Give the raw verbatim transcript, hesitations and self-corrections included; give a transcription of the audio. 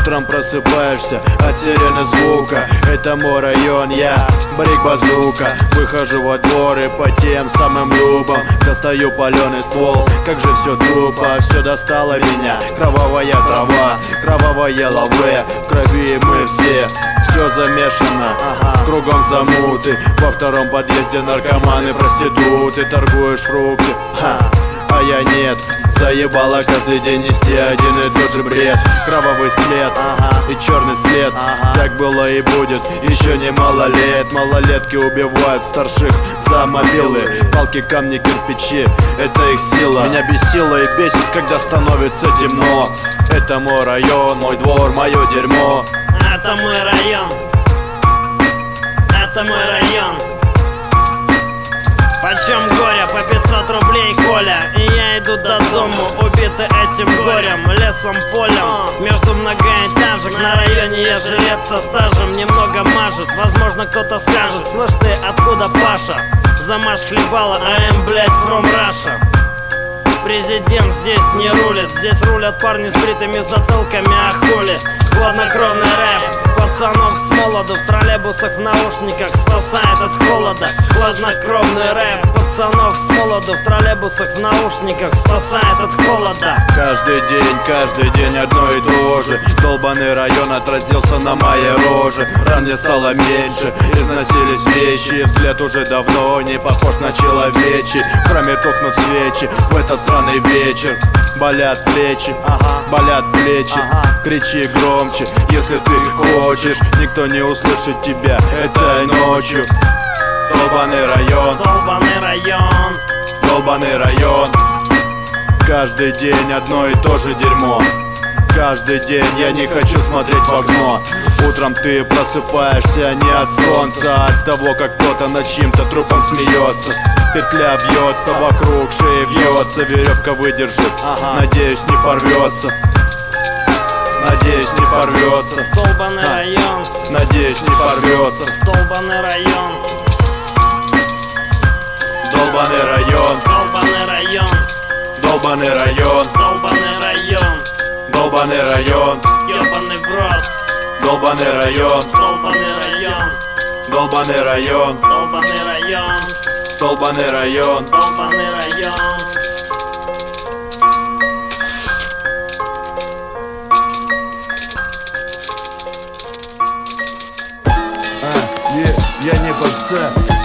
Утром просыпаешься от сирены звука. Это мой район, я брик-базука. Выхожу во двор и по тем самым любам достаю паленый ствол. Как же все тупо, все достало меня. Кровавая трава, кровавая лаве. В крови мы все, все замешано, ага. Кругом замуты. Во втором подъезде наркоманы, проституты. Торгуешь фрукты, ха. А я нет. Заебало каждый день нести один и тот же бред. Кровавый след, ага. И черный след, ага. Так было и будет еще немало лет. Малолетки убивают старших за мобилы. Палки, камни, кирпичи, это их сила. Меня бесило и бесит, когда становится темно. Это мой район, мой двор, мое дерьмо. Это мой район. Это мой район. Почем горе? По пятьсот рублей, Коля. И я иду до дому, убитый этим горем. Лесом, полем, между многоэтажек. На районе я жилец со стажем. Немного мажет, возможно кто-то скажет: слышь ты, откуда Паша? Замаш хлебала, АМ, блять, from Russia. Президент здесь не рулит. Здесь рулят парни с бритыми затылками, а хули. Хладнокровный рэп пацанов с молоду. В троллейбусах в наушниках спасает от холода. Хладнокровный рэп пацанов с молоду. В троллейбусах в наушниках спасает от холода. Каждый день, каждый день одно и то же. Долбаный район отразился на моей роже. Ран мне стало меньше, износились вещи. Взгляд уже давно не похож на человечий. В храме тухнут свечи в этот сраный вечер. Болят плечи, ага. Болят плечи, ага. Кричи громче, если ты хочешь. Никто не услышит тебя этой ночью. Долбаный район, долбаный район, долбаный район. Каждый день одно и то же дерьмо. Каждый день я не хочу смотреть в окно. Утром ты просыпаешься не от солнца, а от того, как кто-то над чьим-то трупом смеется. Петля бьется вокруг, шеи вьется. Веревка выдержит, ага. Надеюсь, не порвется. Надеюсь, не порвется. Долбаный а. район. Надеюсь, не порвется. Долбаный район. Долбаный район. Долбаный район. Долбаный район. Долбаный район. Долбаный район. Ёбаный в рот. Долбаный район. Долбаный район. Долбаный район. Долбаный район. Долбаный район. Долбаный район. А, я, я не пацан.